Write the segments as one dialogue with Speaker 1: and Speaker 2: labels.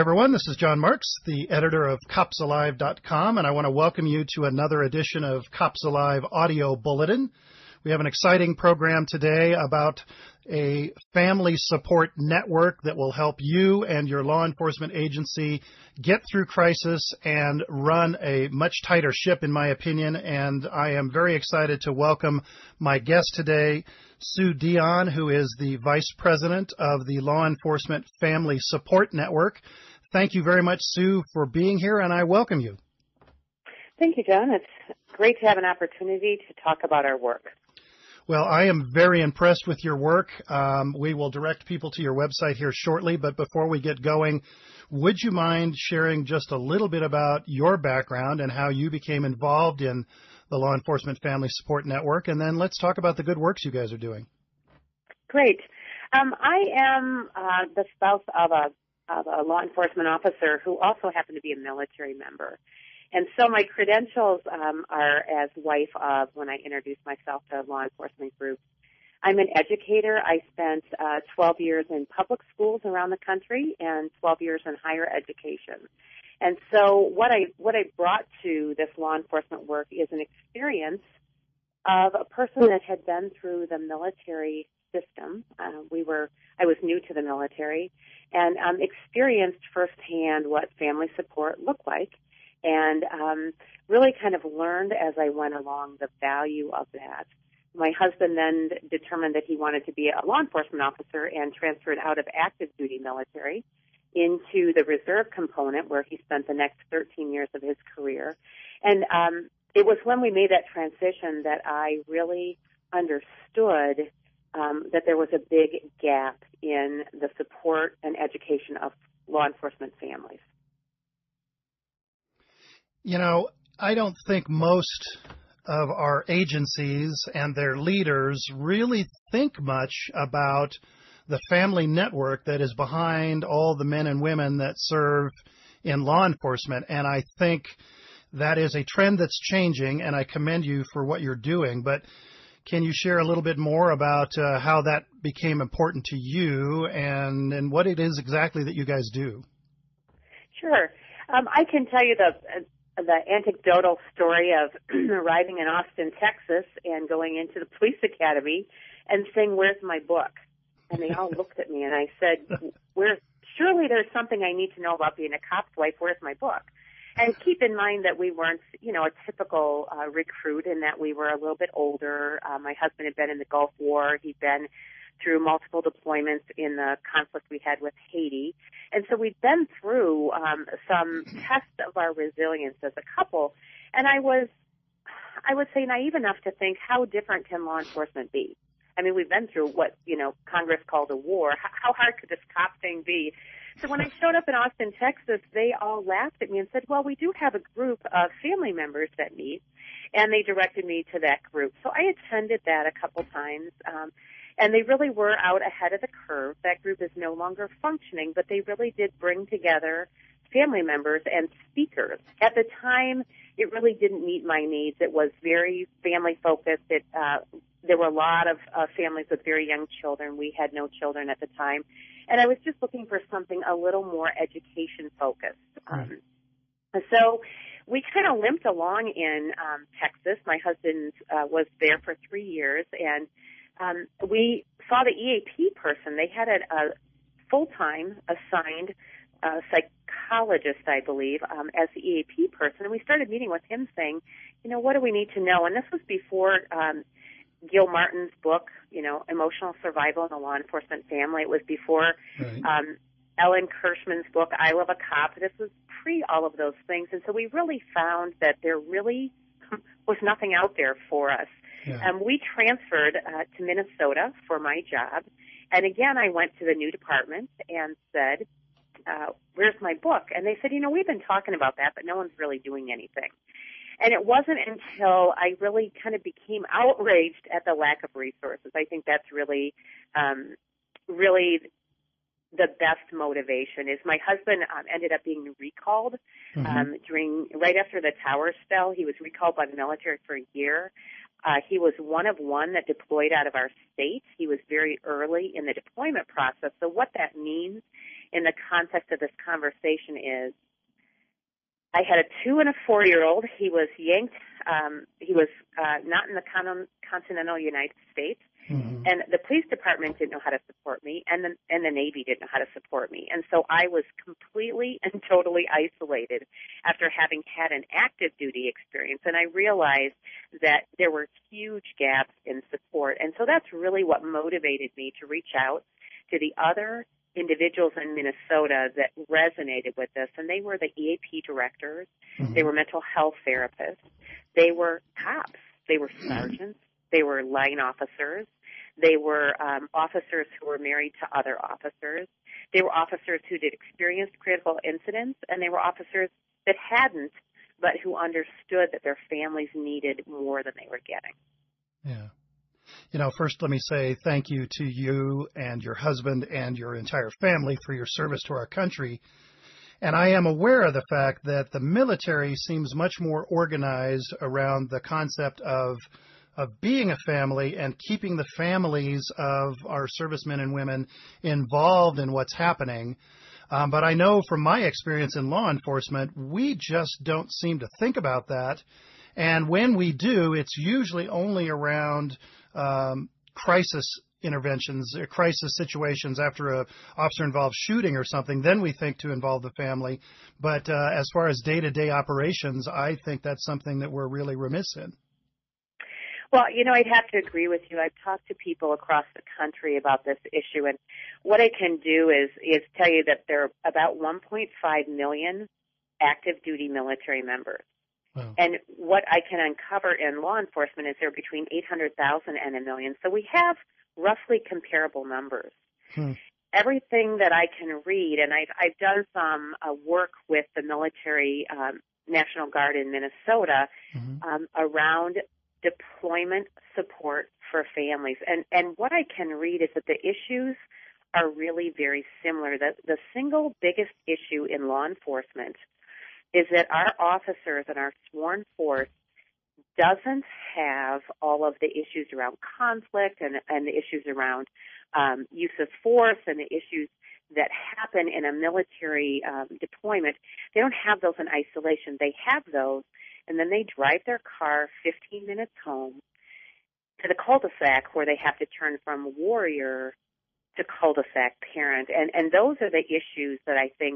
Speaker 1: everyone. This is John Marks, the editor of CopsAlive.com, and I want to welcome you to another edition of Cops Alive Audio Bulletin. We have an exciting program today about a family support network that will help you and your law enforcement agency get through crisis and run a much tighter ship, in my opinion. And I am very excited to welcome my guest today, Sue Dion, who is the Vice President of the Law Enforcement Family Support Network. Thank you very much, Sue, for being here, and I welcome you.
Speaker 2: Thank you, John. It's great to have an opportunity to talk about our work.
Speaker 1: Well, I am very impressed with your work. We will direct people to your website here shortly, but before we get going, would you mind sharing just a little bit about your background and how you became involved in the Law Enforcement Family Support Network, and then let's talk about the good works you guys are doing.
Speaker 2: Great. I am the spouse of a law enforcement officer who also happened to be a military member. And so my credentials are as wife of when I introduce myself to law enforcement groups. I'm an educator. I spent 12 years in public schools around the country and 12 years in higher education. And so what I brought to this law enforcement work is an experience of a person that had been through the military system. I was new to the military and experienced firsthand what family support looked like, and really kind of learned as I went along the value of that. My husband then determined that he wanted to be a law enforcement officer and transferred out of active duty military into the reserve component, where he spent the next 13 years of his career. And it was when we made that transition that I really understood that there was a big gap in the support and education of law enforcement families.
Speaker 1: You know, I don't think most of our agencies and their leaders really think much about the family network that is behind all the men and women that serve in law enforcement. And I think that is a trend that's changing, and I commend you for what you're doing. But can you share a little bit more about how that became important to you and what it is exactly that you guys do?
Speaker 2: Sure. I can tell you the anecdotal story of arriving in Austin, Texas, and going into the police academy and saying, "Where's my book?" And they all looked at me, and I said, surely there's something I need to know about being a cop's wife. Where's my book? And keep in mind that we weren't, a typical recruit, in that we were a little bit older. My husband had been in the Gulf War. He'd been through multiple deployments in the conflict we had with Haiti. And so we'd been through some tests of our resilience as a couple. And I would say, naive enough to think, how different can law enforcement be? I mean, we've been through what, Congress called a war. How hard could this cop thing be? So when I showed up in Austin, Texas, they all laughed at me and said, well, we do have a group of family members that meet, and they directed me to that group. So I attended that a couple times, and they really were out ahead of the curve. That group is no longer functioning, but they really did bring together family members and speakers. At the time, it really didn't meet my needs. It was very family-focused. There were a lot of families with very young children. We had no children at the time. And I was just looking for something a little more education-focused. So we kind of limped along in Texas. My husband was there for 3 years, and we saw the EAP person. They had a full-time assigned psychologist, I believe, as the EAP person. And we started meeting with him saying, what do we need to know? And this was before Gil Martin's book, Emotional Survival in the Law Enforcement Family. It was before Ellen Kirschman's book, I Love a Cop. This was pre all of those things. And so we really found that there really was nothing out there for us. Yeah. We transferred to Minnesota for my job. And again, I went to the new department and said, where's my book? And they said, we've been talking about that, but no one's really doing anything. And it wasn't until I really kind of became outraged at the lack of resources. I think that's really the best motivation. Is my husband ended up being recalled right after the Towers fell. He was recalled by the military for a year. He was one of one that deployed out of our state. He was very early in the deployment process. So what that means in the context of this conversation is I had a 2 and a 4-year-old. He was yanked. He was not in the continental United States.
Speaker 1: Mm-hmm.
Speaker 2: And the police department didn't know how to support me, and the Navy didn't know how to support me. And so I was completely and totally isolated after having had an active duty experience. And I realized that there were huge gaps in support. And so that's really what motivated me to reach out to the other individuals in Minnesota that resonated with this. And they were the EAP directors.
Speaker 1: Mm-hmm.
Speaker 2: They were mental health therapists. They were cops. They were sergeants. They were line officers. They were officers who were married to other officers. They were officers who did experienced critical incidents, and they were officers that hadn't, but who understood that their families needed more than they were getting.
Speaker 1: Yeah. First let me say thank you to you and your husband and your entire family for your service to our country. And I am aware of the fact that the military seems much more organized around the concept of being a family and keeping the families of our servicemen and women involved in what's happening. But I know from my experience in law enforcement, we just don't seem to think about that. And when we do, it's usually only around crisis interventions, crisis situations after a officer involved shooting or something. Then we think to involve the family. But as far as day-to-day operations, I think that's something that we're really remiss in.
Speaker 2: Well, I'd have to agree with you. I've talked to people across the country about this issue, and what I can do is tell you that there are about 1.5 million active duty military members.
Speaker 1: Wow.
Speaker 2: And what I can uncover in law enforcement is there are between 800,000 and 1 million. So we have roughly comparable numbers. Everything that I can read, and I've done some work with the military National Guard in Minnesota around deployment support for families. And what I can read is that the issues are really very similar. The single biggest issue in law enforcement is that our officers and our sworn force doesn't have all of the issues around conflict and the issues around use of force and the issues that happen in a military deployment. They don't have those in isolation. They have those, and then they drive their car 15 minutes home to the cul-de-sac where they have to turn from warrior to cul-de-sac parent. And those are the issues that I think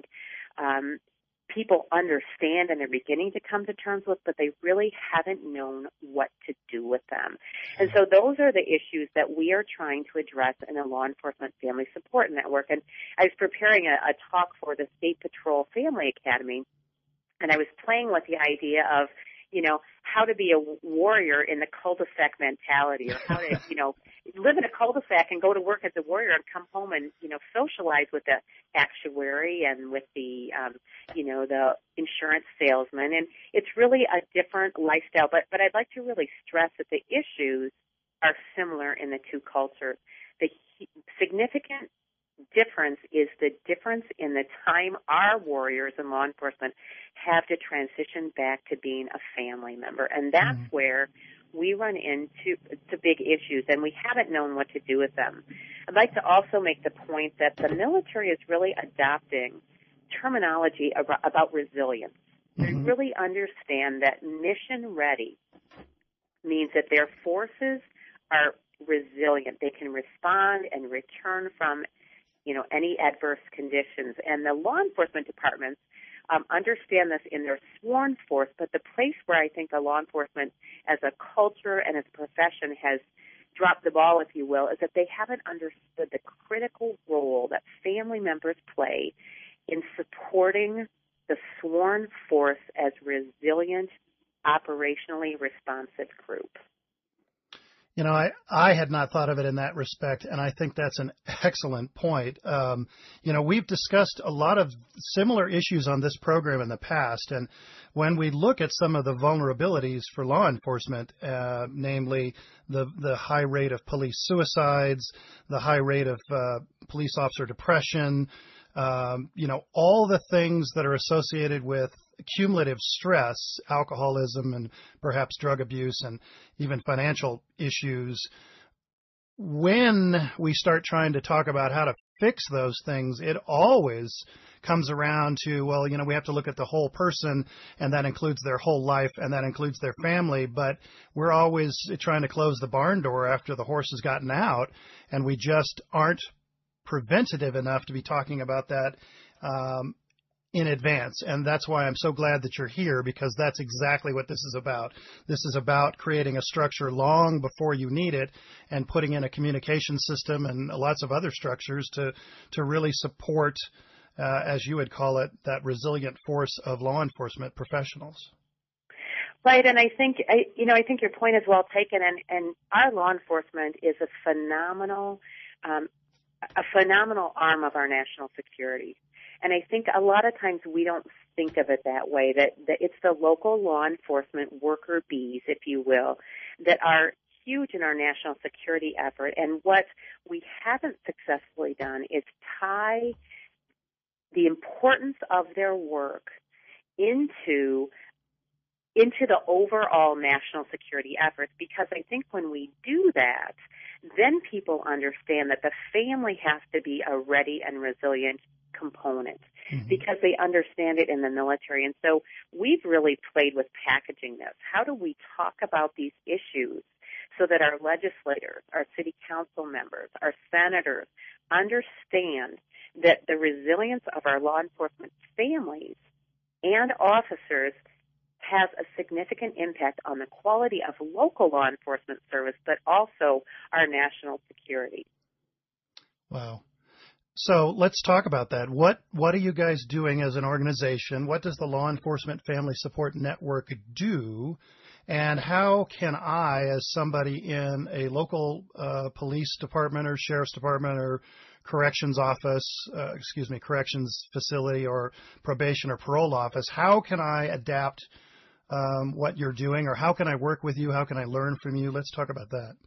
Speaker 2: people understand and they're beginning to come to terms with, but they really haven't known what to do with them. And so those are the issues that we are trying to address in the Law Enforcement Family Support Network. And I was preparing a talk for the State Patrol Family Academy, and I was playing with the idea of, how to be a warrior in the cul-de-sac mentality, or how to, live in a cul-de-sac and go to work as a warrior and come home and, socialize with the actuary and with the, the insurance salesman. And it's really a different lifestyle. But I'd like to really stress that the issues are similar in the two cultures. The significant difference is the difference in the time our warriors in law enforcement have to transition back to being a family member. And that's where we run into big issues, and we haven't known what to do with them. I'd like to also make the point that the military is really adopting terminology about resilience. They really understand that mission ready means that their forces are resilient. They can respond and return from any adverse conditions. And the law enforcement departments understand this in their sworn force, but the place where I think the law enforcement as a culture and as a profession has dropped the ball, if you will, is that they haven't understood the critical role that family members play in supporting the sworn force as resilient, operationally responsive group.
Speaker 1: I had not thought of it in that respect, and I think that's an excellent point. We've discussed a lot of similar issues on this program in the past, and when we look at some of the vulnerabilities for law enforcement, namely the high rate of police suicides, the high rate of police officer depression, all the things that are associated with cumulative stress, alcoholism, and perhaps drug abuse, and even financial issues. When we start trying to talk about how to fix those things, it always comes around to, well, we have to look at the whole person, and that includes their whole life, and that includes their family. But we're always trying to close the barn door after the horse has gotten out, and we just aren't preventative enough to be talking about that in advance. And that's why I'm so glad that you're here, because that's exactly what this is about. This is about creating a structure long before you need it and putting in a communication system and lots of other structures to really support, as you would call it, that resilient force of law enforcement professionals.
Speaker 2: Right, and I think your point is well taken, and our law enforcement is a phenomenal arm of our national security. And I think a lot of times we don't think of it that way, that it's the local law enforcement worker bees, if you will, that are huge in our national security effort. And what we haven't successfully done is tie the importance of their work into the overall national security efforts, because I think when we do that, then people understand that the family has to be a ready and resilient component, because they understand it in the military. And so we've really played with packaging this. How do we talk about these issues so that our legislators, our city council members, our senators understand that the resilience of our law enforcement families and officers has a significant impact on the quality of local law enforcement service, but also our national security.
Speaker 1: Wow. So let's talk about that. What are you guys doing as an organization? What does the Law Enforcement Family Support Network do? And how can I, as somebody in a local police department or sheriff's department or corrections facility or probation or parole office, how can I adapt what you're doing, or how can I work with you? How can I learn from you? Let's talk about that.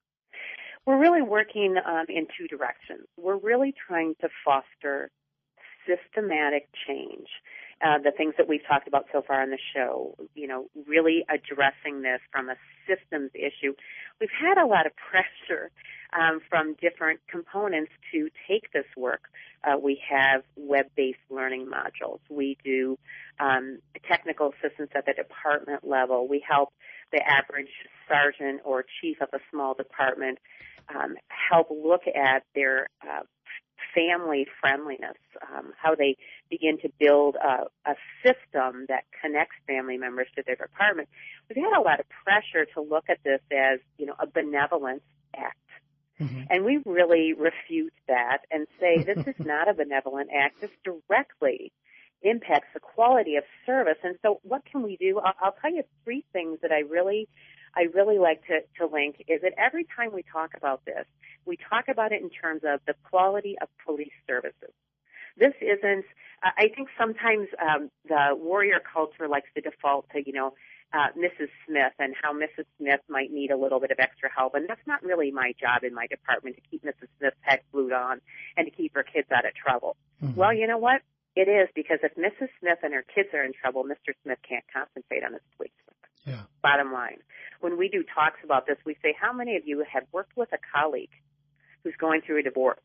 Speaker 2: We're really working in two directions. We're really trying to foster systematic change. The things that we've talked about so far on the show, really addressing this from a systems issue. We've had a lot of pressure from different components to take this work. We have web-based learning modules. We do technical assistance at the department level. We help the average sergeant or chief of a small department help look at their family friendliness, how they begin to build a system that connects family members to their department. We've had a lot of pressure to look at this as, a benevolence act. Mm-hmm. And we really refute that and say this is not a benevolent act. This directly impacts the quality of service. And so what can we do? I'll tell you three things that I really like to link, is that every time we talk about this, we talk about it in terms of the quality of police services. This isn't, I think sometimes the warrior culture likes to default to, Mrs. Smith and how Mrs. Smith might need a little bit of extra help. And that's not really my job in my department, to keep Mrs. Smith's head glued on and to keep her kids out of trouble. Mm-hmm. Well, you know what? It is, because if Mrs. Smith and her kids are in trouble, Mr. Smith can't compensate on his police work. Yeah. Bottom line. When we do talks about this, we say, how many of you have worked with a colleague who's going through a divorce?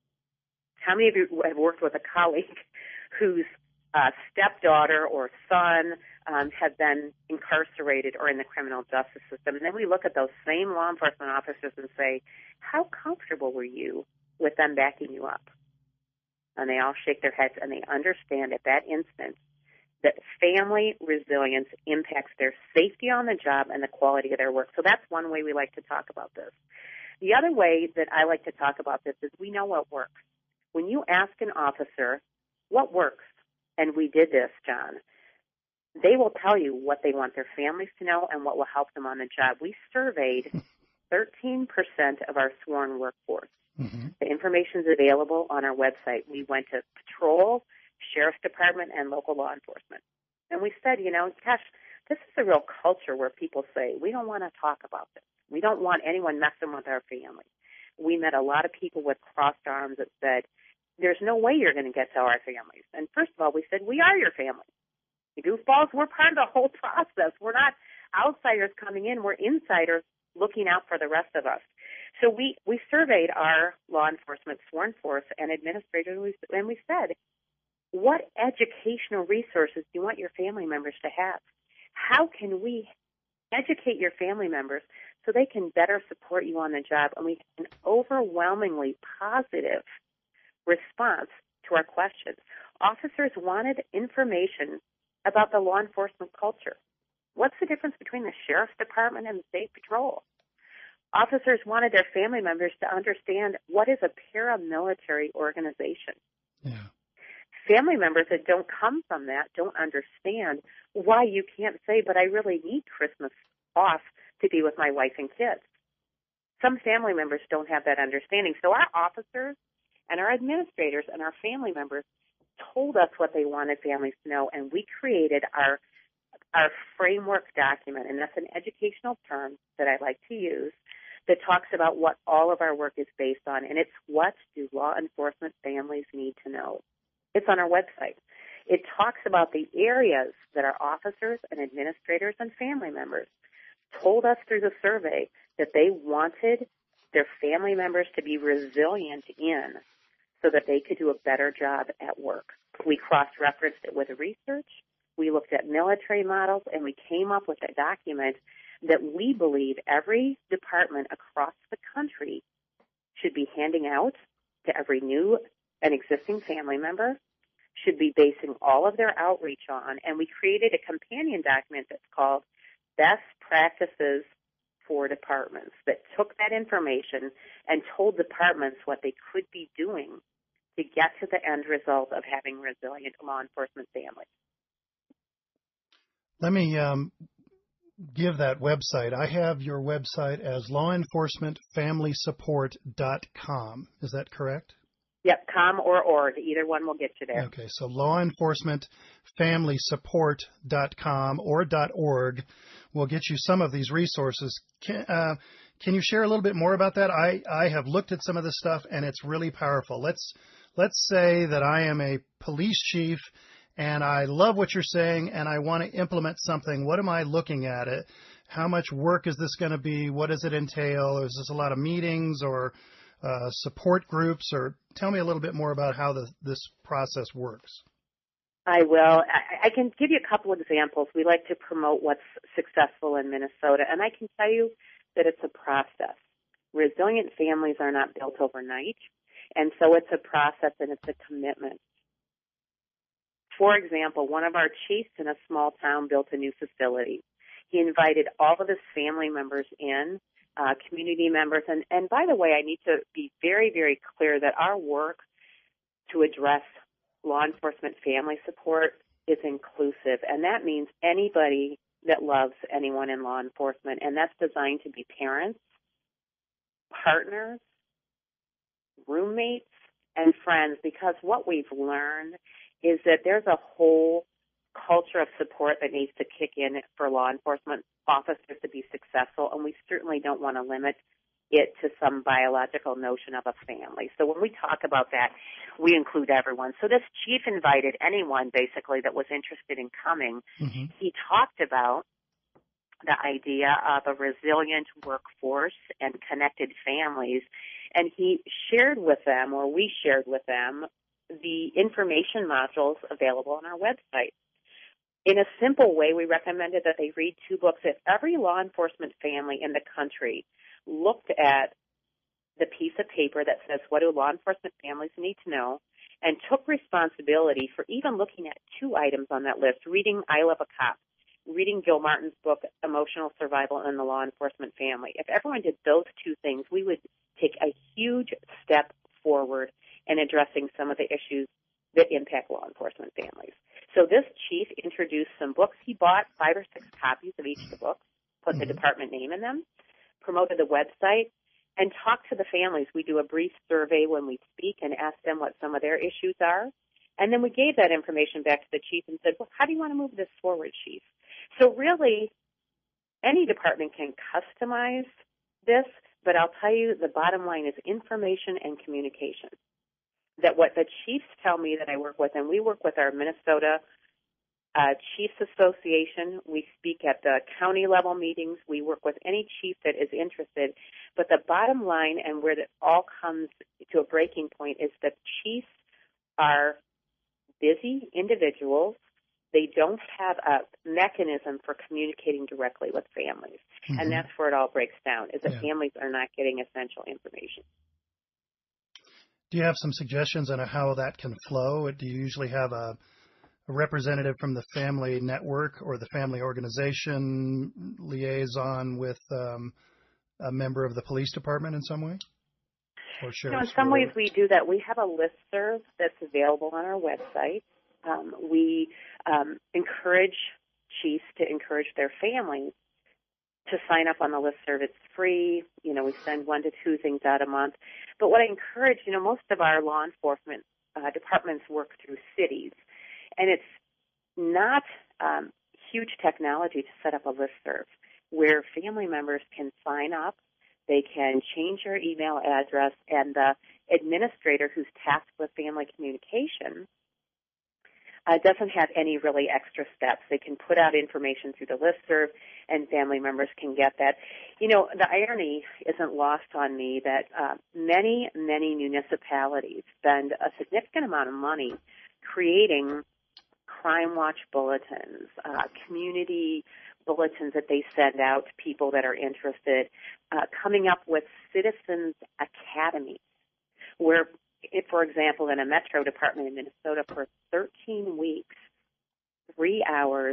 Speaker 2: How many of you have worked with a colleague whose stepdaughter or son have been incarcerated or in the criminal justice system? And then we look at those same law enforcement officers and say, how comfortable were you with them backing you up? And they all shake their heads, and they understand at that instant that family resilience impacts their safety on the job and the quality of their work. So that's one way we like to talk about this. The other way that I like to talk about this is we know what works. When you ask an officer what works, and we did this, John, they will tell you what they want their families to know and what will help them on the job. We surveyed 13% of our sworn workforce. Mm-hmm. The information is available on our website. We went to patrol, sheriff's department, and local law enforcement. And we said, gosh, this is a real culture where people say, we don't want to talk about this. We don't want anyone messing with our family. We met a lot of people with crossed arms that said, there's no way you're going to get to our families. And first of all, we said, we are your family. The goofballs, we're part of the whole process. We're not outsiders coming in. We're insiders looking out for the rest of us. So we surveyed our law enforcement sworn force and administrators, and we said, what educational resources do you want your family members to have? How can we educate your family members so they can better support you on the job? And we had an overwhelmingly positive response to our questions. Officers wanted information about the law enforcement culture. What's the difference between the sheriff's department and the state patrol? Officers wanted their family members to understand what is a paramilitary organization.
Speaker 1: Yeah.
Speaker 2: Family members that don't come from that don't understand why you can't say, but I really need Christmas off to be with my wife and kids. Some family members don't have that understanding. So our officers and our administrators and our family members told us what they wanted families to know, and we created our framework document, and that's an educational term that I like to use, that talks about what all of our work is based on, and it's what do law enforcement families need to know. It's on our website. It talks about the areas that our officers and administrators and family members told us through the survey that they wanted their family members to be resilient in so that they could do a better job at work. We cross-referenced it with research. We looked at military models, and we came up with a document that we believe every department across the country should be handing out to every new and existing family member, should be basing all of their outreach on. And we created a companion document that's called Best Practices for Departments that took that information and told departments what they could be doing to get to the end result of having resilient law enforcement families.
Speaker 1: Let me give that website. I have your website as lawenforcementfamilysupport.com. Is that correct?
Speaker 2: Yep, com or org. Either one will get you there.
Speaker 1: Okay, so lawenforcementfamilysupport.com or .org will get you some of these resources. Can you share a little bit more about that? I have looked at some of this stuff, and it's really powerful. Let's say that I am a police chief, and I love what you're saying, and I want to implement something. What am I looking at? How much work is this going to be? What does it entail? Is this a lot of meetings or support groups? Or tell me a little bit more about how this process works.
Speaker 2: I will. I can give you a couple examples. We like to promote what's successful in Minnesota, and I can tell you that it's a process. Resilient families are not built overnight, and so it's a process and it's a commitment. For example, one of our chiefs in a small town built a new facility. He invited all of his family members in, community members. And by the way, I need to be very, very clear that our work to address law enforcement family support is inclusive. And that means anybody that loves anyone in law enforcement. And that's designed to be parents, partners, roommates, and friends, because what we've learned is that there's a whole culture of support that needs to kick in for law enforcement officers to be successful, and we certainly don't want to limit it to some biological notion of a family. So when we talk about that, we include everyone. So this chief invited anyone, basically, that was interested in coming. Mm-hmm. He talked about the idea of a resilient workforce and connected families, and he shared with them, or we shared with them, the information modules available on our website. In a simple way, we recommended that they read 2 books. If every law enforcement family in the country looked at the piece of paper that says, what do law enforcement families need to know, and took responsibility for even looking at 2 items on that list, reading I Love a Cop, reading Gil Martin's book, Emotional Survival in the Law Enforcement Family. If everyone did those 2 things, we would take a huge step forward in addressing some of the issues that impact law enforcement families. So this chief introduced some books. He bought 5 or 6 copies of each of the books, put the department name in them, promoted the website, and talked to the families. We do a brief survey when we speak and ask them what some of their issues are. And then we gave that information back to the chief and said, well, how do you want to move this forward, chief? So really, any department can customize this, but I'll tell you the bottom line is information and communication. That what the chiefs tell me that I work with, and we work with our Minnesota Chiefs Association. We speak at the county level meetings. We work with any chief that is interested. But the bottom line, and where it all comes to a breaking point, is that chiefs are busy individuals. They don't have a mechanism for communicating directly with families. Mm-hmm. And that's where it all breaks down, is that families are not getting essential information.
Speaker 1: Do you have some suggestions on how that can flow? Do you usually have a representative from the family network or the family organization liaison with a member of the police department in some way? Or
Speaker 2: in some ways we do that. We have a listserv that's available on our website. We encourage chiefs to encourage their families to sign up on the listserv. It's free. We send 1 to 2 things out a month. But what I encourage, most of our law enforcement departments work through cities. And it's not huge technology to set up a listserv where family members can sign up. They can change their email address, and the administrator who's tasked with family communication doesn't have any really extra steps. They can put out information through the listserv, and family members can get that. The irony isn't lost on me that many, many municipalities spend a significant amount of money creating Crime Watch bulletins, community bulletins that they send out to people that are interested, coming up with citizens academies where, for example, in a metro department in Minnesota for 13 weeks, 3 hours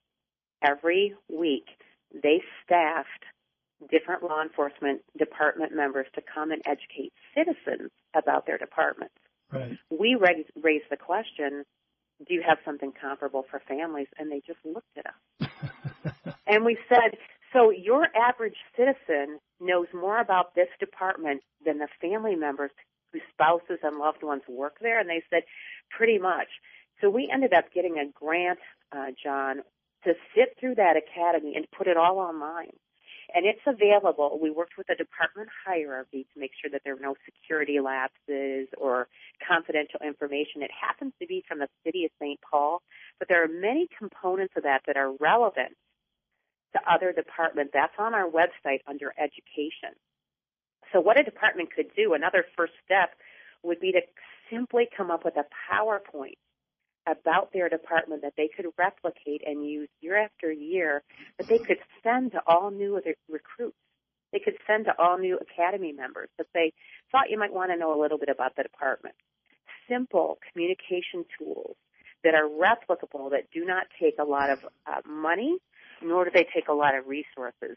Speaker 2: every week, they staffed different law enforcement department members to come and educate citizens about their departments.
Speaker 1: Right.
Speaker 2: We raised the question, do you have something comparable for families? And they just looked at us. And we said, so your average citizen knows more about this department than the family members whose spouses and loved ones work there? And they said, pretty much. So we ended up getting a grant, John, to sit through that academy and put it all online. And it's available. We worked with the department hierarchy to make sure that there were no security lapses or confidential information. It happens to be from the city of St. Paul, but there are many components of that are relevant to other departments. That's on our website under education. So what a department could do, another first step, would be to simply come up with a PowerPoint about their department that they could replicate and use year after year, that they could send to all new recruits. They could send to all new academy members that they thought you might want to know a little bit about the department. Simple communication tools that are replicable, that do not take a lot of money, nor do they take a lot of resources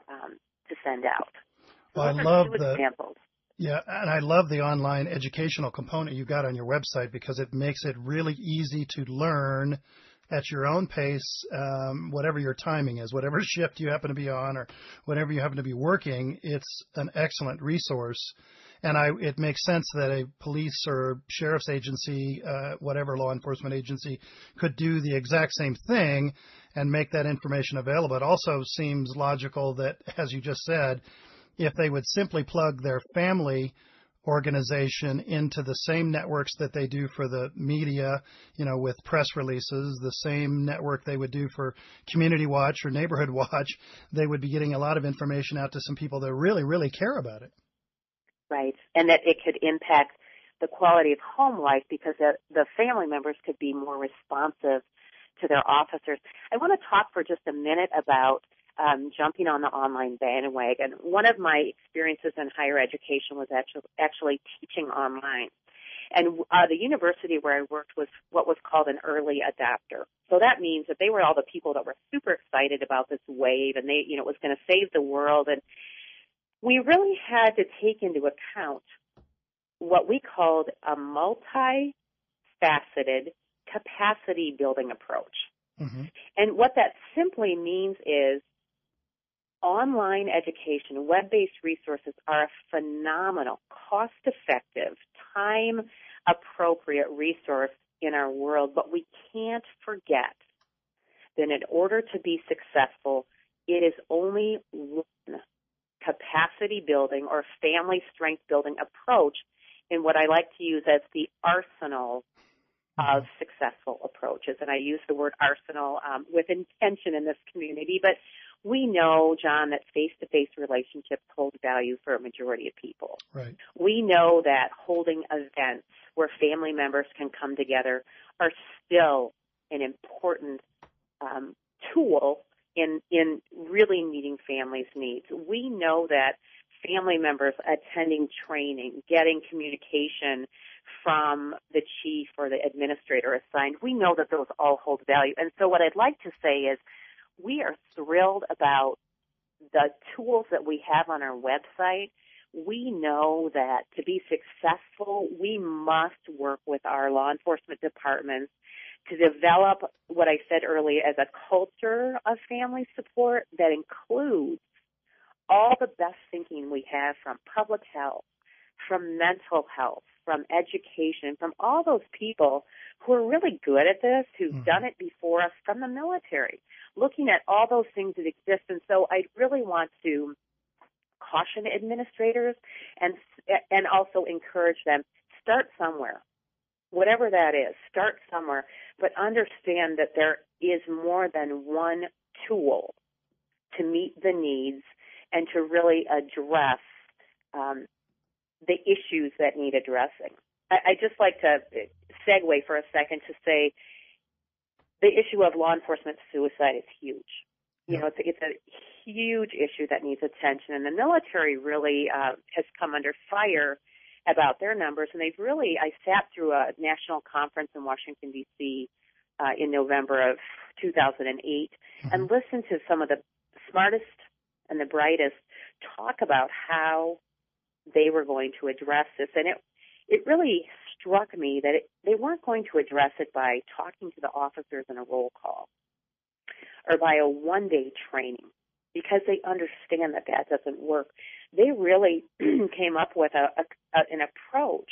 Speaker 2: to send out.
Speaker 1: Well, I love the examples. Yeah, and I love the online educational component you've got on your website because it makes it really easy to learn at your own pace, whatever your timing is, whatever shift you happen to be on or whatever you happen to be working. It's an excellent resource. And it makes sense that a police or sheriff's agency, whatever law enforcement agency, could do the exact same thing and make that information available. It also seems logical that, as you just said, if they would simply plug their family organization into the same networks that they do for the media, with press releases, the same network they would do for Community Watch or Neighborhood Watch, they would be getting a lot of information out to some people that really, really care about it.
Speaker 2: Right, and that it could impact the quality of home life because the family members could be more responsive to their officers. I want to talk for just a minute about jumping on the online bandwagon. One of my experiences in higher education was actually teaching online. And the university where I worked was what was called an early adopter. So that means that they were all the people that were super excited about this wave, and it was going to save the world. And we really had to take into account what we called a multifaceted capacity building approach. Mm-hmm. And what that simply means is online education, web-based resources are a phenomenal, cost-effective, time-appropriate resource in our world, but we can't forget that in order to be successful, it is only one capacity building or family strength building approach in what I like to use as the arsenal of successful approaches. And I use the word arsenal with intention in this community, but we know, John, that face-to-face relationships hold value for a majority of people.
Speaker 1: Right.
Speaker 2: We know that holding events where family members can come together are still an important tool in really meeting families' needs. We know that family members attending training, getting communication from the chief or the administrator assigned, we know that those all hold value. And so what I'd like to say is we are thrilled about the tools that we have on our website. We know that to be successful, we must work with our law enforcement departments to develop what I said earlier as a culture of family support that includes all the best thinking we have from public health, from mental health, from education, from all those people who are really good at this, who've done it before us, from the military, looking at all those things that exist. And so I really want to caution administrators and also encourage them, start somewhere. Whatever that is, start somewhere, but understand that there is more than one tool to meet the needs and to really address the issues that need addressing. I just like to segue for a second to say the issue of law enforcement suicide is huge. You know, it's a huge issue that needs attention, and the military really has come under fire about their numbers, and they've really, I sat through a national conference in Washington, D.C. In November of 2008 and listened to some of the smartest and the brightest talk about how they were going to address this. And it really struck me that they weren't going to address it by talking to the officers in a roll call or by a one-day training, because they understand that that doesn't work. They really came up with an approach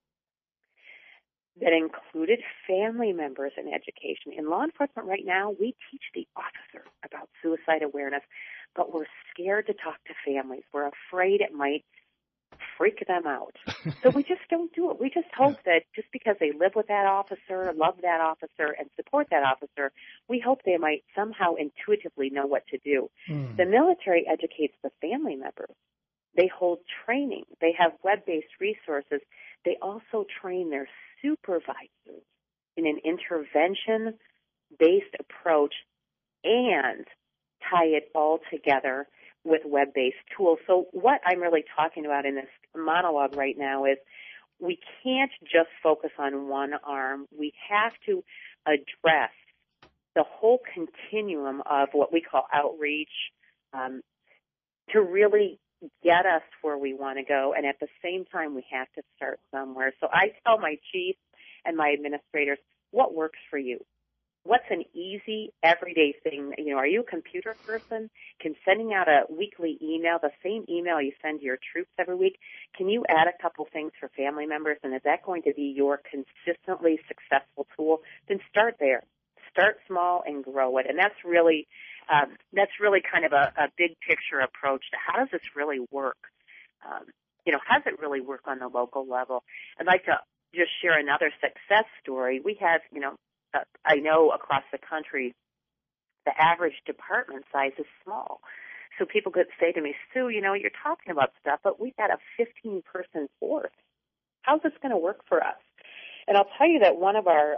Speaker 2: that included family members in education. In law enforcement right now, we teach the officer about suicide awareness, but we're scared to talk to families. We're afraid it might freak them out. So we just don't do it. We just hope that just because they live with that officer, love that officer, and support that officer, we hope they might somehow intuitively know what to do. The military educates the family members. They hold training. They have web-based resources. They also train their supervisors in an intervention-based approach and tie it all together with web-based tools. So what I'm really talking about in this monologue right now is we can't just focus on one arm. We have to address the whole continuum of what we call outreach to really get us where we want to go. And at the same time, we have to start somewhere. So I tell my chiefs and my administrators, what works for you? What's an easy, everyday thing? You know, are you a computer person? Can sending out a weekly email, the same email you send to your troops every week, can you add a couple things for family members? And is that going to be your consistently successful tool? Then start there. Start small and grow it. And that's really kind of a big picture approach to how does this really work? How does it really work on the local level? I'd like to just share another success story. We have, I know across the country, the average department size is small. So people could say to me, Sue, you're talking about stuff, but we've got a 15-person force. How's this going to work for us? And I'll tell you that one of our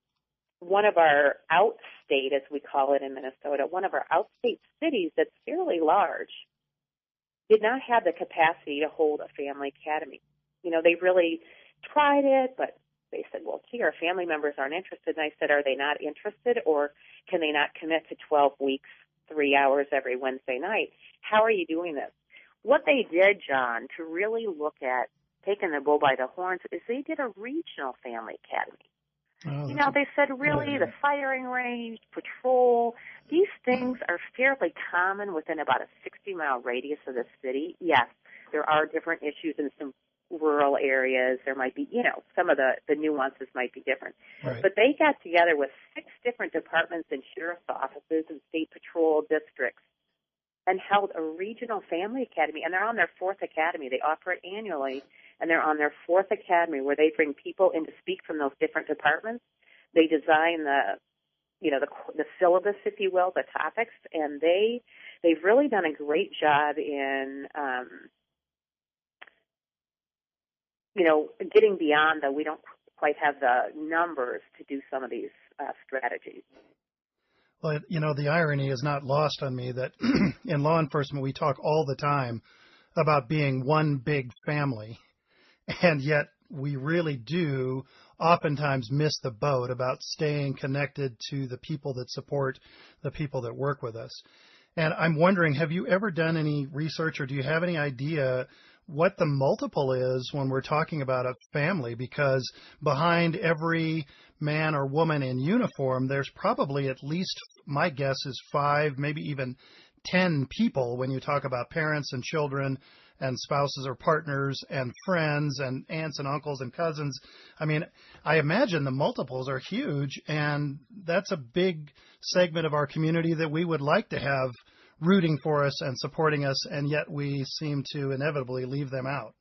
Speaker 2: outstate, as we call it in Minnesota, one of our outstate cities that's fairly large, did not have the capacity to hold a family academy. They really tried it, but they said, well, gee, our family members aren't interested. And I said, are they not interested, or can they not commit to 12 weeks, 3 hours every Wednesday night? How are you doing this? What they did, John, to really look at taking the bull by the horns is they did a regional family academy. They said, really, the firing range, patrol, these things are fairly common within about a 60-mile radius of the city. Yes, there are different issues in some rural areas. There might be, some of the nuances might be different.
Speaker 1: Right.
Speaker 2: But they got together with 6 different departments and sheriff's offices and state patrol districts and held a regional family academy, and they're on their fourth academy. They offer it annually, and they're on their fourth academy where they bring people in to speak from those different departments. They design the syllabus, if you will, the topics, and they've really done a great job in getting beyond we don't quite have the numbers to do some of these strategies.
Speaker 1: Well, the irony is not lost on me that in law enforcement we talk all the time about being one big family, and yet we really do oftentimes miss the boat about staying connected to the people that support the people that work with us. And I'm wondering, have you ever done any research, or do you have any idea what the multiple is when we're talking about a family? Because behind every man or woman in uniform, there's probably at least, my guess is 5, maybe even 10 people when you talk about parents and children and spouses or partners and friends and aunts and uncles and cousins. I mean, I imagine the multiples are huge, and that's a big segment of our community that we would like to have rooting for us and supporting us, and yet we seem to inevitably leave them out.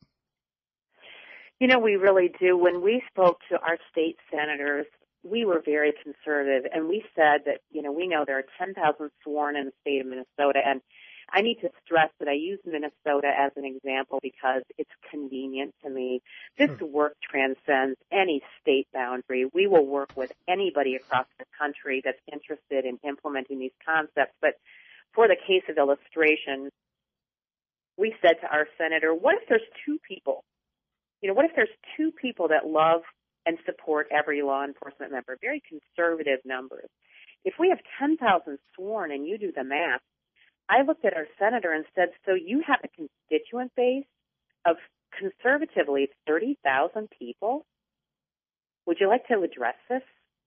Speaker 2: We really do. When we spoke to our state senators, we were very conservative, and we said that, we know there are 10,000 sworn in the state of Minnesota, and I need to stress that I use Minnesota as an example because it's convenient to me. This work transcends any state boundary. We will work with anybody across the country that's interested in implementing these concepts. But for the case of illustration, we said to our senator, what if there's 2 people? What if there's 2 people that love and support every law enforcement member? Very conservative numbers. If we have 10,000 sworn and you do the math, I looked at our senator and said, so you have a constituent base of conservatively 30,000 people? Would you like to address this?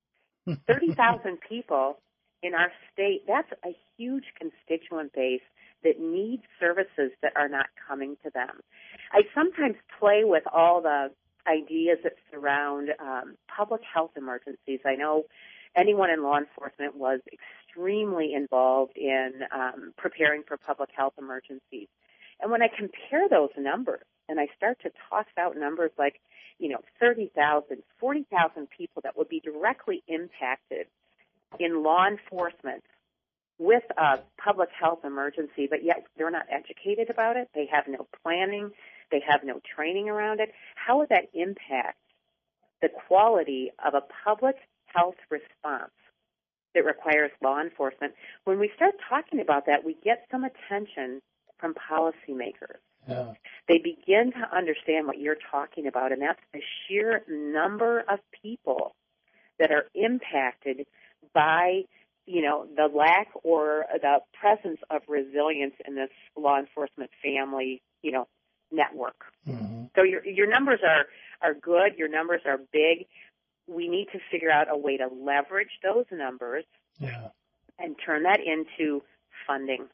Speaker 2: 30,000 people in our state, that's a huge constituent base that needs services that are not coming to them. I sometimes play with all the ideas that surround public health emergencies. I know anyone in law enforcement was extremely involved in preparing for public health emergencies. And when I compare those numbers and I start to toss out numbers like, 30,000, 40,000 people that would be directly impacted in law enforcement with a public health emergency, but yet they're not educated about it, they have no planning, they have no training around it, how would that impact the quality of a public health response that requires law enforcement? When we start talking about that, we get some attention from policymakers. Yeah. They begin to understand what you're talking about, and that's the sheer number of people that are impacted by, the lack or the presence of resilience in this law enforcement family, network. Mm-hmm. So your numbers are good. Your numbers are big. We need to figure out a way to leverage those numbers and turn that into funding.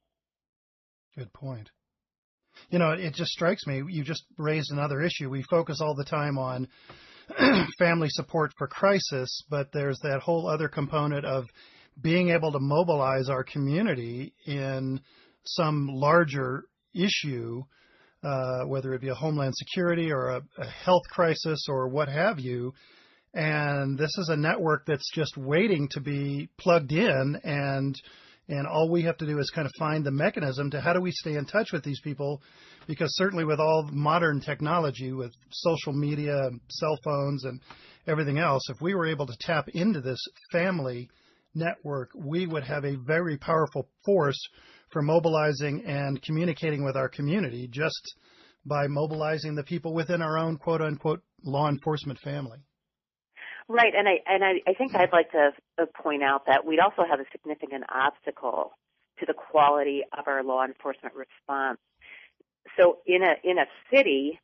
Speaker 1: Good point. It just strikes me, you just raised another issue. We focus all the time on family support for crisis, but there's that whole other component of being able to mobilize our community in some larger issue, whether it be a homeland security or a health crisis or what have you. And this is a network that's just waiting to be plugged in, and all we have to do is kind of find the mechanism to how do we stay in touch with these people, because certainly with all modern technology, with social media, cell phones, and everything else, if we were able to tap into this family network, we would have a very powerful force for mobilizing and communicating with our community just by mobilizing the people within our own quote-unquote law enforcement family.
Speaker 2: Right, and I think I'd like to point out that we'd also have a significant obstacle to the quality of our law enforcement response. So in a city,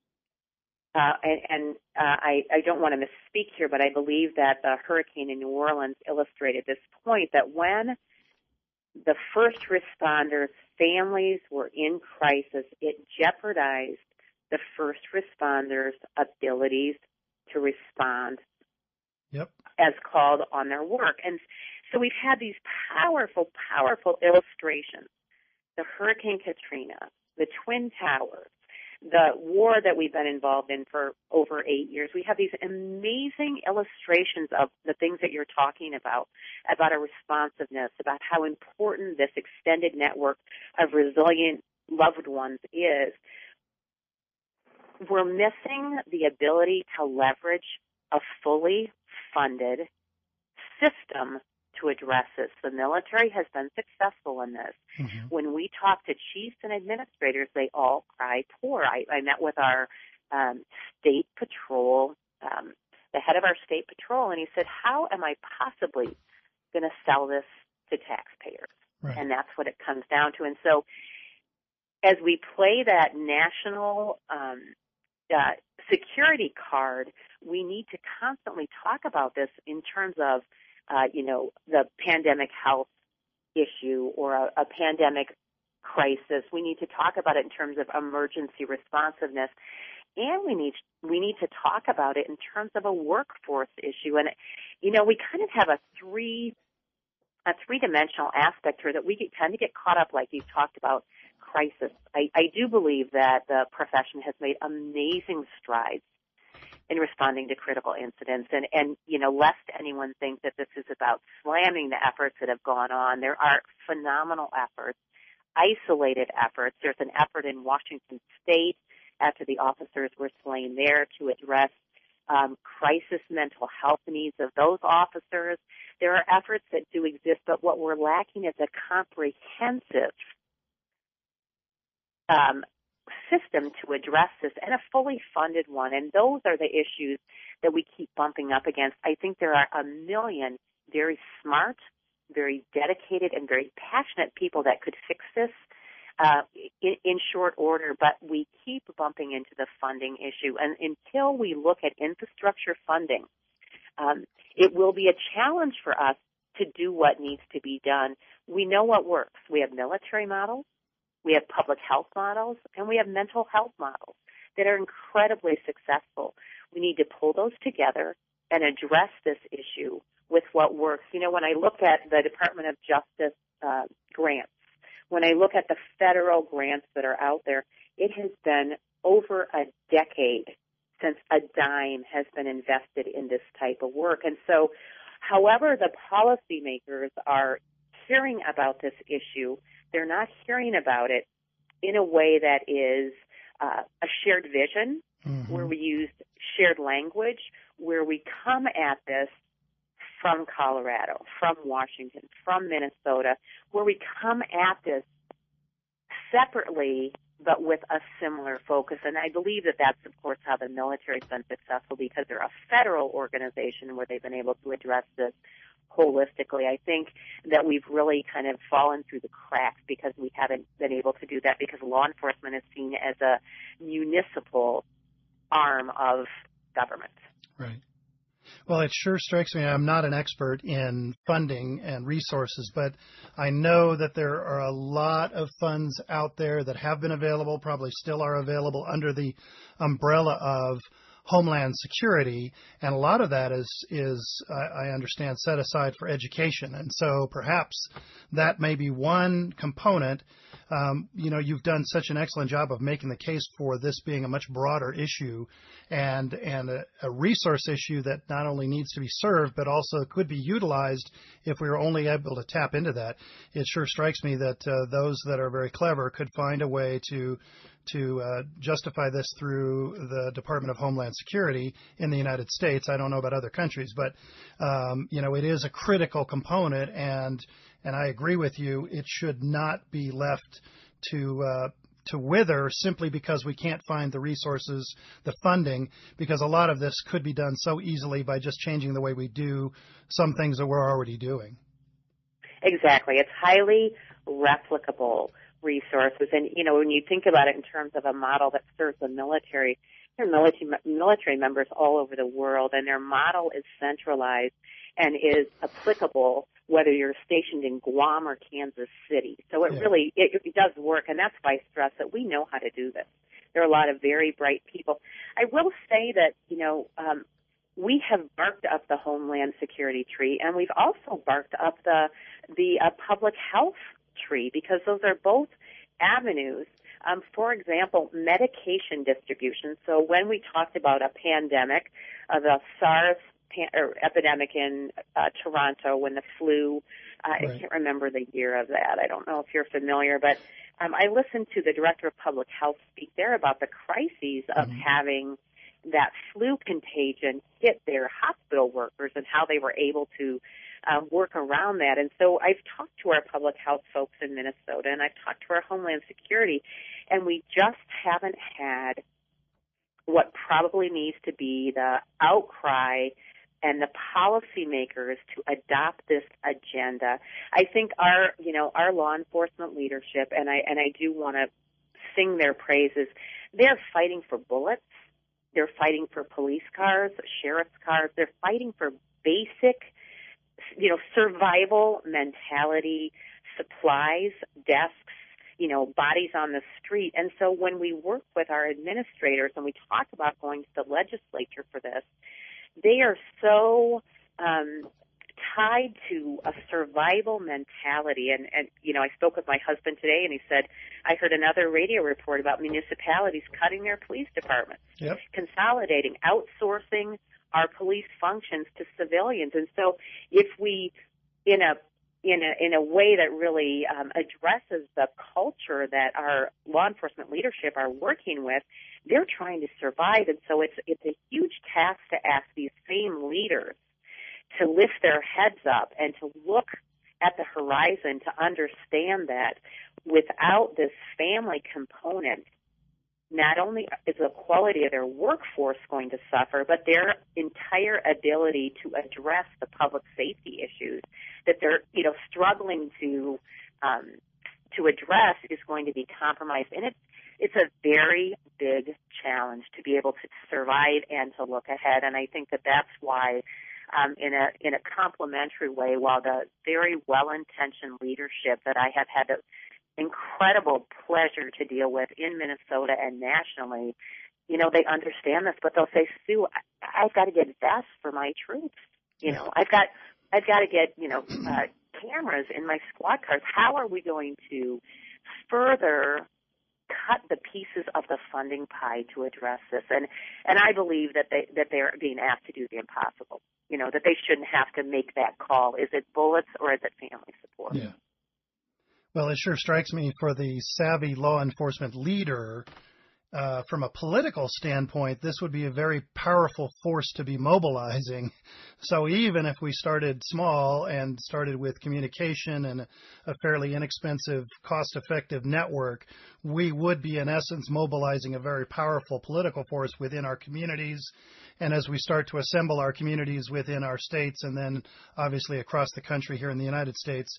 Speaker 2: I don't want to misspeak here, but I believe that the hurricane in New Orleans illustrated this point, that when the first responders' families were in crisis, it jeopardized the first responders' abilities to respond as called on their work. And so we've had these powerful, powerful illustrations the Hurricane Katrina, the Twin Towers, the war that we've been involved in for over 8 years. We have these amazing illustrations of the things that you're talking about our responsiveness, about how important this extended network of resilient loved ones is. We're missing the ability to leverage a fully funded system to address this. The military has been successful in this. Mm-hmm. When we talk to chiefs and administrators, they all cry poor. I met with our state patrol, the head of our state patrol, and he said, how am I possibly going to sell this to taxpayers? Right. And that's what it comes down to. And so as we play that national security card, we need to constantly talk about this in terms of the pandemic health issue or a pandemic crisis. We need to talk about it in terms of emergency responsiveness, and we need to talk about it in terms of a workforce issue. And we kind of have a three-dimensional aspect here that we tend to get caught up, like you've talked about, crisis. I do believe that the profession has made amazing strides in responding to critical incidents. And lest anyone think that this is about slamming the efforts that have gone on, there are phenomenal efforts, isolated efforts. There's an effort in Washington State after the officers were slain there to address crisis mental health needs of those officers. There are efforts that do exist, but what we're lacking is a comprehensive system to address this, and a fully funded one. And those are the issues that we keep bumping up against. I think there are a million very smart, very dedicated, and very passionate people that could fix this in short order, but we keep bumping into the funding issue. And until we look at infrastructure funding, it will be a challenge for us to do what needs to be done. We know what works. We have military models, we have public health models, and we have mental health models that are incredibly successful. We need to pull those together and address this issue with what works. When I look at the Department of Justice grants, when I look at the federal grants that are out there, it has been over a decade since a dime has been invested in this type of work. And so, however the policymakers are hearing about this issue, they're not hearing about it in a way that is a shared vision, mm-hmm. where we use shared language, where we come at this from Colorado, from Washington, from Minnesota, where we come at this separately but with a similar focus. And I believe that that's, of course, how the military's been successful, because they're a federal organization where they've been able to address this holistically. I think that we've really kind of fallen through the cracks because we haven't been able to do that, because law enforcement is seen as a municipal arm of government.
Speaker 1: Right. Well, it sure strikes me, I'm not an expert in funding and resources, but I know that there are a lot of funds out there that have been available, probably still are available under the umbrella of Homeland Security, and a lot of that is I understand, set aside for education. And so perhaps that may be one component. You've done such an excellent job of making the case for this being a much broader issue and a resource issue that not only needs to be served, but also could be utilized if we were only able to tap into that. It sure strikes me that those that are very clever could find a way to justify this through the Department of Homeland Security in the United States. I don't know about other countries, but it is a critical component, and I agree with you. It should not be left to wither simply because we can't find the resources, the funding, because a lot of this could be done so easily by just changing the way we do some things that we're already doing.
Speaker 2: Exactly. It's highly replicable resources. And, when you think about it in terms of a model that serves the military, there are military members all over the world, and their model is centralized and is applicable whether you're stationed in Guam or Kansas City. So it really does work, and that's why I stress that we know how to do this. There are a lot of very bright people. I will say that, we have barked up the Homeland Security tree, and we've also barked up the public health tree, because those are both avenues. For example, medication distribution. So when we talked about a pandemic, the SARS epidemic in Toronto, when the flu,
Speaker 1: Right.
Speaker 2: I can't remember the year of that. I don't know if you're familiar, but I listened to the director of public health speak there about the crises of having that flu contagion hit their hospital workers and how they were able to work around that. And so I've talked to our public health folks in Minnesota, and I've talked to our Homeland Security, and we just haven't had what probably needs to be the outcry and the policymakers to adopt this agenda. I think our law enforcement leadership, and I do want to sing their praises, they're fighting for bullets. They're fighting for police cars, sheriff's cars. They're fighting for basic, survival mentality, supplies, desks, bodies on the street. And so when we work with our administrators and we talk about going to the legislature for this, they are so tied to a survival mentality. And I spoke with my husband today, and he said, I heard another radio report about municipalities cutting their police departments, consolidating, outsourcing our police functions to civilians. And so if we, in a way that really addresses the culture that our law enforcement leadership are working with, they're trying to survive. And so it's a huge task to ask these same leaders to lift their heads up and to look at the horizon to understand that without this family component, not only is the quality of their workforce going to suffer, but their entire ability to address the public safety issues that they're, struggling to address is going to be compromised. And it's a very big challenge to be able to survive and to look ahead. And I think that that's why, in a complementary way, while the very well-intentioned leadership that I have had the incredible pleasure to deal with in Minnesota and nationally, they understand this, but they'll say, Sue, I've got to get vests for my troops. I've got to get, cameras in my squad cars. How are we going to further cut the pieces of the funding pie to address this? And I believe that they're being asked to do the impossible. That they shouldn't have to make that call. Is it bullets or is it family support?
Speaker 1: Yeah. Well, it sure strikes me for the savvy law enforcement leader, from a political standpoint, this would be a very powerful force to be mobilizing. So even if we started small and started with communication and a fairly inexpensive, cost-effective network, we would be, in essence, mobilizing a very powerful political force within our communities. And as we start to assemble our communities within our states and then obviously across the country here in the United States,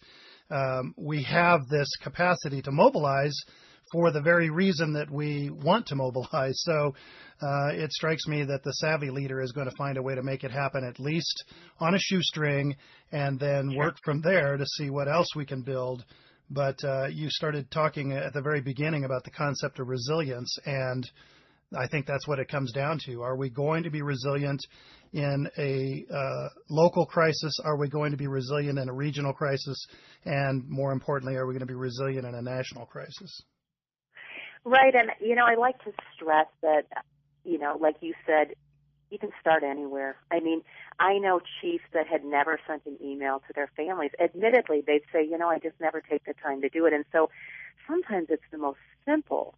Speaker 1: we have this capacity to mobilize for the very reason that we want to mobilize. So it strikes me that the savvy leader is going to find a way to make it happen, at least on a shoestring, and then work from there to see what else we can build. But you started talking at the very beginning about the concept of resilience, and I think that's what it comes down to. Are we going to be resilient in a local crisis? Are we going to be resilient in a regional crisis? And more importantly, are we going to be resilient in a national crisis?
Speaker 2: Right, and, I like to stress that, like you said, you can start anywhere. I mean, I know chiefs that had never sent an email to their families. Admittedly, they'd say, I just never take the time to do it. And so sometimes it's the most simple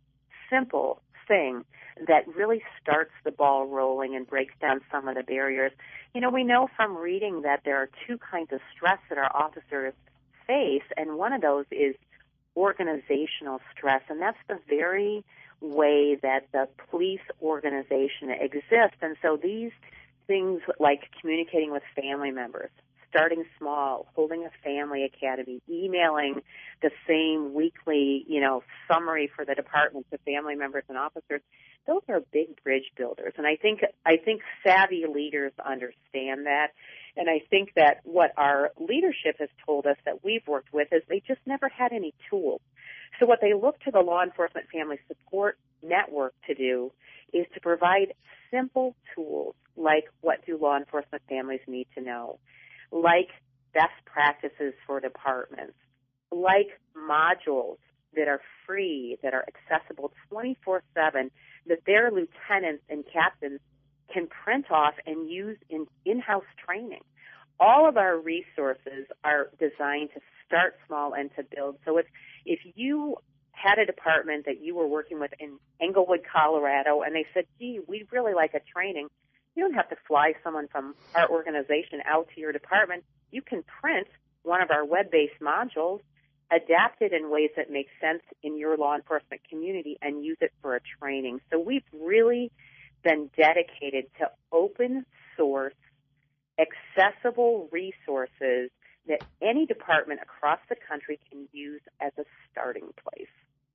Speaker 2: thing that really starts the ball rolling and breaks down some of the barriers. We know from reading that there are two kinds of stress that our officers face, and one of those is organizational stress, and that's the very way that the police organization exists. And so these things like communicating with family members, starting small, holding a family academy, emailing the same weekly, summary for the department to family members and officers, those are big bridge builders. And I think savvy leaders understand that. And I think that what our leadership has told us that we've worked with is they just never had any tools. So what they look to the Law Enforcement Family Support Network to do is to provide simple tools like what do law enforcement families need to know, like best practices for departments, like modules that are free, that are accessible 24/7, that their lieutenants and captains can print off and use in in-house training. All of our resources are designed to start small and to build. So if you had a department that you were working with in Englewood, Colorado, and they said, gee, we'd really like a training, you don't have to fly someone from our organization out to your department. You can print one of our web-based modules, adapt it in ways that make sense in your law enforcement community, and use it for a training. So we've really been dedicated to open source, accessible resources that any department across the country can use as a starting place.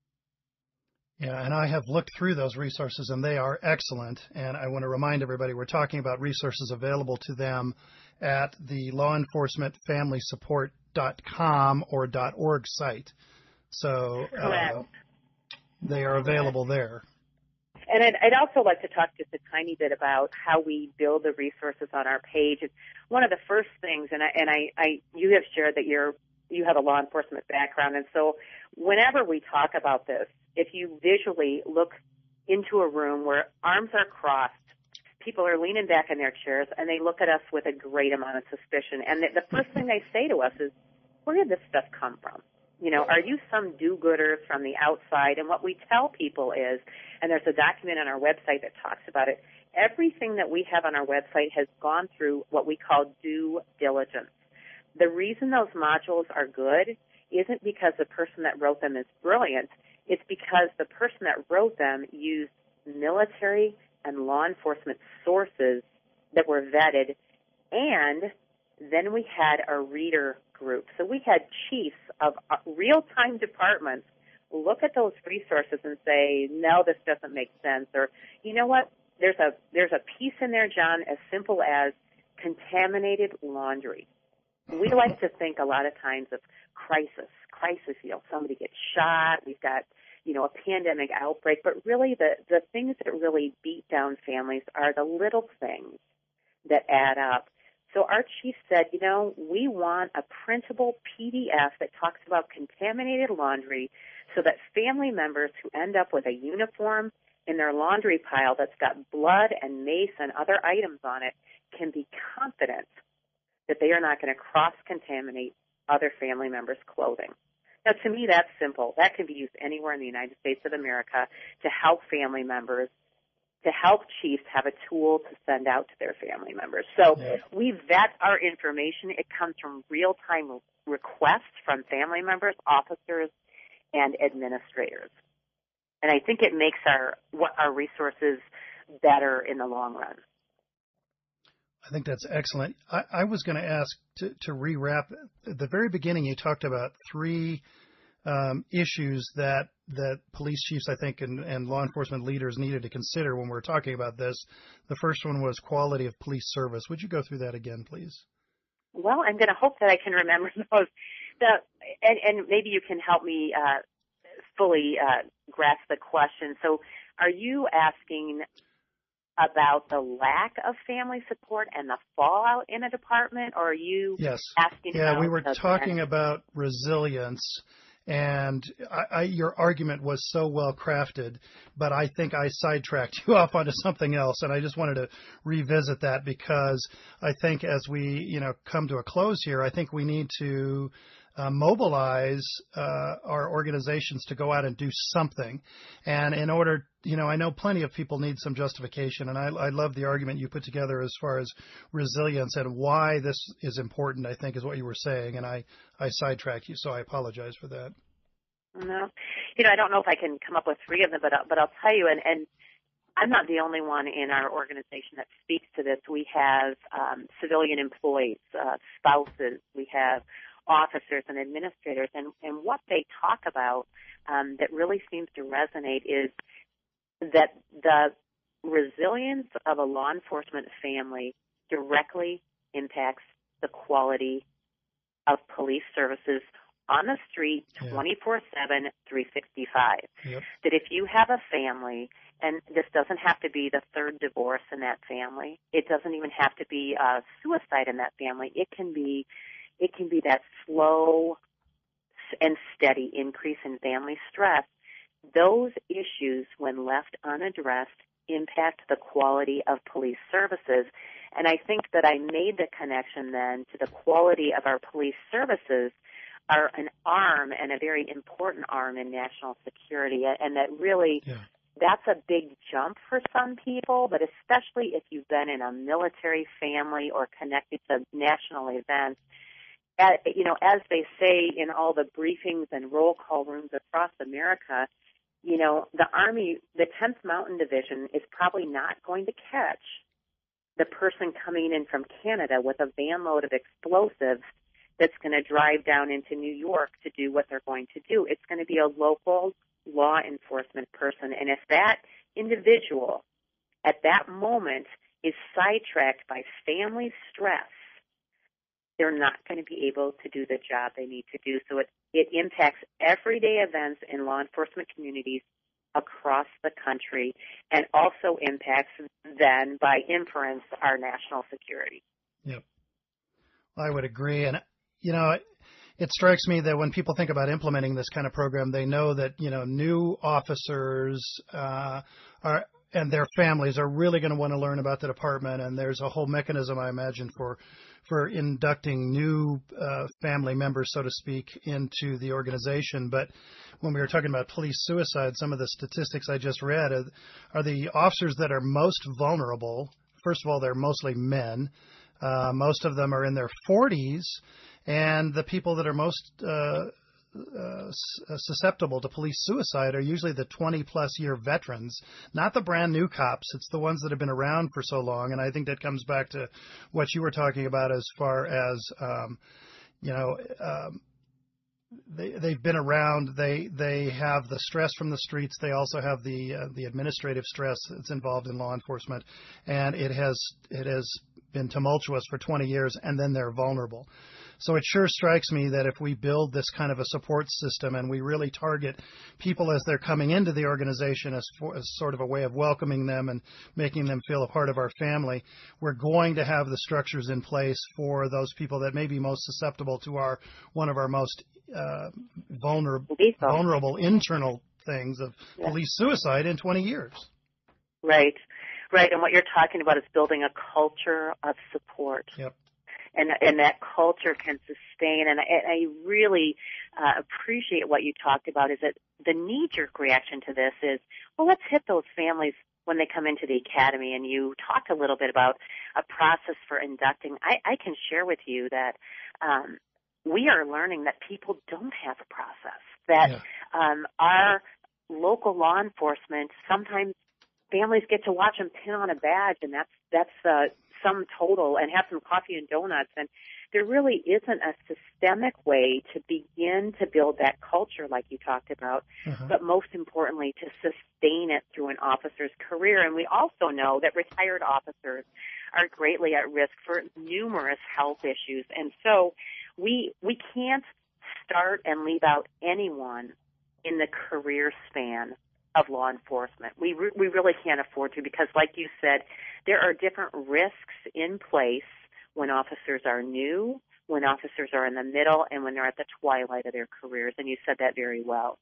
Speaker 1: Yeah, and I have looked through those resources, and they are excellent. And I want to remind everybody we're talking about resources available to them at the lawenforcementfamilysupport.com or .org site. So they are available there.
Speaker 2: And I'd also like to talk just a tiny bit about how we build the resources on our page. It's one of the first things, and you have shared that you have a law enforcement background, and so whenever we talk about this, if you visually look into a room where arms are crossed, people are leaning back in their chairs, and they look at us with a great amount of suspicion, and the first thing they say to us is, where did this stuff come from? You know, are you some do-gooder from the outside? And what we tell people is, and there's a document on our website that talks about it, everything that we have on our website has gone through what we call due diligence. The reason those modules are good isn't because the person that wrote them is brilliant. It's because the person that wrote them used military and law enforcement sources that were vetted, and then we had a reader group. So we had chiefs of real-time departments look at those resources and say, no, this doesn't make sense, or, you know what, there's a piece in there, John, as simple as contaminated laundry. We like to think a lot of times of crisis, somebody gets shot, we've got, a pandemic outbreak, but really the things that really beat down families are the little things that add up. So our chief said, we want a printable PDF that talks about contaminated laundry so that family members who end up with a uniform in their laundry pile that's got blood and mace and other items on it can be confident that they are not going to cross-contaminate other family members' clothing. Now, to me, that's simple. That can be used anywhere in the United States of America to help family members, to help chiefs have a tool to send out to their family members. So we vet our information. It comes from real-time requests from family members, officers, and administrators. And I think it makes our resources better in the long run.
Speaker 1: I think that's excellent. I was going to ask to rewrap. At the very beginning, you talked about three issues that police chiefs, I think, and law enforcement leaders needed to consider when we're talking about this. The first one was quality of police service. Would you go through that again, please?
Speaker 2: Well, I'm going to hope that I can remember those. And maybe you can help me fully grasp the question. So are you asking about the lack of family support and the fallout in a department, or are you asking about...
Speaker 1: Yeah, we were talking about resilience, and your argument was so well crafted, but I think I sidetracked you off onto something else, and I just wanted to revisit that because I think as we come to a close here, I think we need to mobilize our organizations to go out and do something. And in order, I know plenty of people need some justification, and I love the argument you put together as far as resilience and why this is important, I think, is what you were saying, and I sidetracked you, so I apologize for that.
Speaker 2: No, I don't know if I can come up with three of them, but I'll tell you, and I'm not the only one in our organization that speaks to this. We have civilian employees, spouses, we have officers and administrators, and what they talk about that really seems to resonate is that the resilience of a law enforcement family directly impacts the quality of police services on the street 24/7, 365.
Speaker 1: Yep.
Speaker 2: That if you have a family, and this doesn't have to be the third divorce in that family, it doesn't even have to be suicide in that family, it can be that slow and steady increase in family stress, those issues, when left unaddressed, impact the quality of police services. And I think that I made the connection then to the quality of our police services are an arm, and a very important arm, in national security. And that really, that's a big jump for some people, but especially if you've been in a military family or connected to national events. As they say in all the briefings and roll call rooms across America, the Army, the 10th Mountain Division, is probably not going to catch the person coming in from Canada with a van load of explosives that's going to drive down into New York to do what they're going to do. It's going to be a local law enforcement person. And if that individual at that moment is sidetracked by family stress, they're not going to be able to do the job they need to do. So it impacts everyday events in law enforcement communities across the country, and also impacts then, by inference, our national security.
Speaker 1: Yep. I would agree. And, it strikes me that when people think about implementing this kind of program, they know that, new officers and their families are really going to want to learn about the department. And there's a whole mechanism, I imagine, for inducting new family members, so to speak, into the organization. But when we were talking about police suicide, some of the statistics I just read are the officers that are most vulnerable. First of all, they're mostly men. Most of them are in their 40s. And the people that are most susceptible to police suicide are usually the 20-plus year veterans, not the brand new cops. It's the ones that have been around for so long. And I think that comes back to what you were talking about as far as, they've been around. They have the stress from the streets. They also have the administrative stress that's involved in law enforcement, and it has been tumultuous for 20 years, and then they're vulnerable. So it sure strikes me that if we build this kind of a support system and we really target people as they're coming into the organization as sort of a way of welcoming them and making them feel a part of our family, we're going to have the structures in place for those people that may be most susceptible to one of our most vulnerable internal things of police suicide in 20 years.
Speaker 2: Right. And what you're talking about is building a culture of support.
Speaker 1: Yep.
Speaker 2: And that culture can sustain. And I really appreciate what you talked about, is that the knee-jerk reaction to this is, well, let's hit those families when they come into the academy. And you talked a little bit about a process for inducting. I can share with you that we are learning that people don't have a process, that our local law enforcement, sometimes families get to watch them pin on a badge, and that's sum total, and have some coffee and donuts. And there really isn't a systemic way to begin to build that culture like you talked about, but most importantly, to sustain it through an officer's career. And we also know that retired officers are greatly at risk for numerous health issues. And so we can't start and leave out anyone in the career span of law enforcement. We really can't afford to, because, like you said, there are different risks in place when officers are new, when officers are in the middle, and when they're at the twilight of their careers. And you said that very well.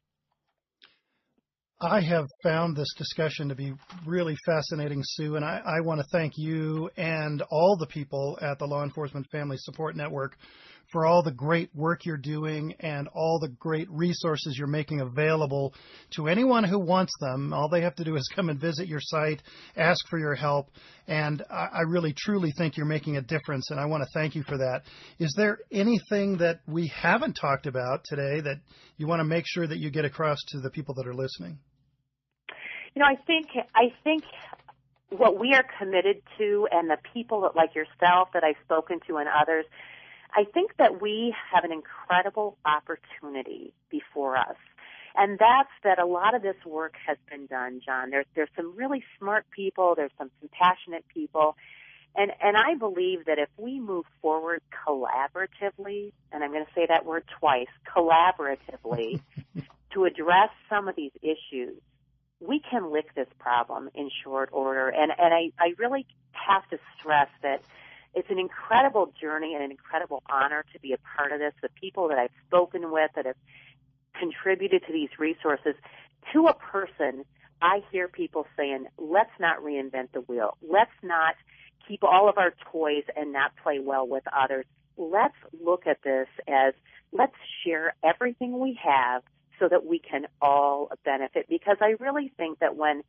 Speaker 1: I have found this discussion to be really fascinating, Sue, and I want to thank you and all the people at the Law Enforcement Family Support Network for all the great work you're doing and all the great resources you're making available to anyone who wants them. All they have to do is come and visit your site, ask for your help, and I really, truly think you're making a difference, and I want to thank you for that. Is there anything that we haven't talked about today that you want to make sure that you get across to the people that are listening?
Speaker 2: I think what we are committed to, and the people that, like yourself, that I've spoken to, and others, I think that we have an incredible opportunity before us. And that's that a lot of this work has been done, John. There's some really smart people, there's some compassionate people, and I believe that if we move forward collaboratively, and I'm going to say that word twice, collaboratively, to address some of these issues, we can lick this problem in short order. And I really have to stress that it's an incredible journey and an incredible honor to be a part of this. The people that I've spoken with that have contributed to these resources, to a person, I hear people saying, let's not reinvent the wheel. Let's not keep all of our toys and not play well with others. Let's look at this as, let's share everything we have so that we can all benefit. Because I really think that when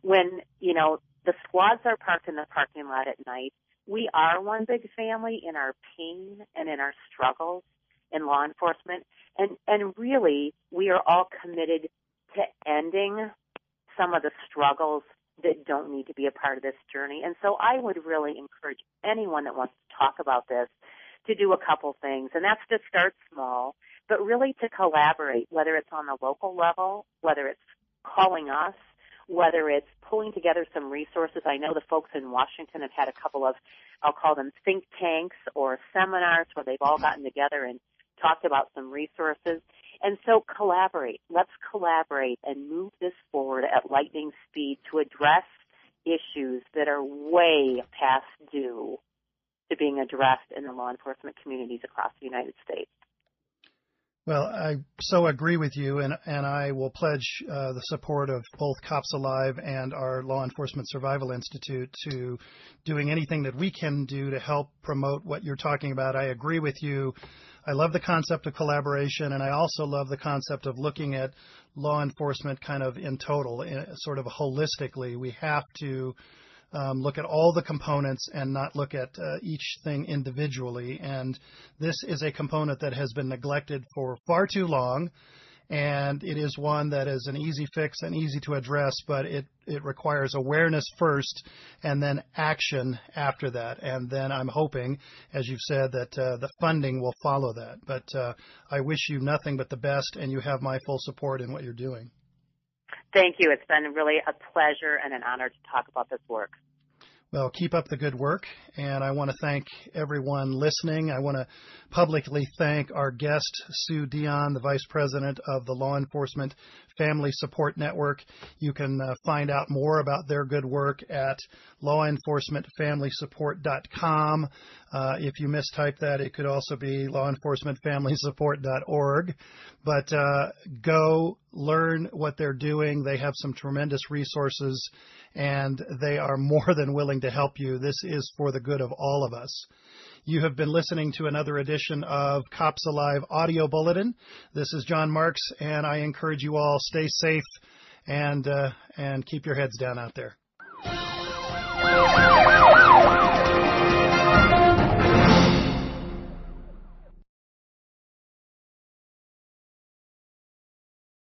Speaker 2: the squads are parked in the parking lot at night, we are one big family in our pain and in our struggles in law enforcement. And really, we are all committed to ending some of the struggles that don't need to be a part of this journey. And so I would really encourage anyone that wants to talk about this to do a couple things, and that's to start small, but really to collaborate, whether it's on the local level, whether it's calling us, whether it's pulling together some resources. I know the folks in Washington have had a couple of, I'll call them think tanks or seminars where they've all gotten together and talked about some resources. And so collaborate. Let's collaborate and move this forward at lightning speed to address issues that are way past due to being addressed in the law enforcement communities across the United States.
Speaker 1: Well, I so agree with you, and I will pledge the support of both Cops Alive and our Law Enforcement Survival Institute to doing anything that we can do to help promote what you're talking about. I agree with you. I love the concept of collaboration, and I also love the concept of looking at law enforcement kind of in total, sort of holistically. We have to look at all the components and not look at each thing individually. And this is a component that has been neglected for far too long, and it is one that is an easy fix and easy to address, but it requires awareness first and then action after that. And then I'm hoping, as you've said, that the funding will follow that. But I wish you nothing but the best, and you have my full support in what you're doing.
Speaker 2: Thank you. It's been really a pleasure and an honor to talk about this work.
Speaker 1: Well, keep up the good work, and I want to thank everyone listening. I want to publicly thank our guest, Sue Dion, the Vice President of the Law Enforcement Family Support Network. You can find out more about their good work at lawenforcementfamilysupport.com. If you mistype that, it could also be lawenforcementfamilysupport.org. But go learn what they're doing. They have some tremendous resources, and they are more than willing to help you. This is for the good of all of us. You have been listening to another edition of Cops Alive Audio Bulletin. This is John Marks, and I encourage you all, stay safe and keep your heads down out there.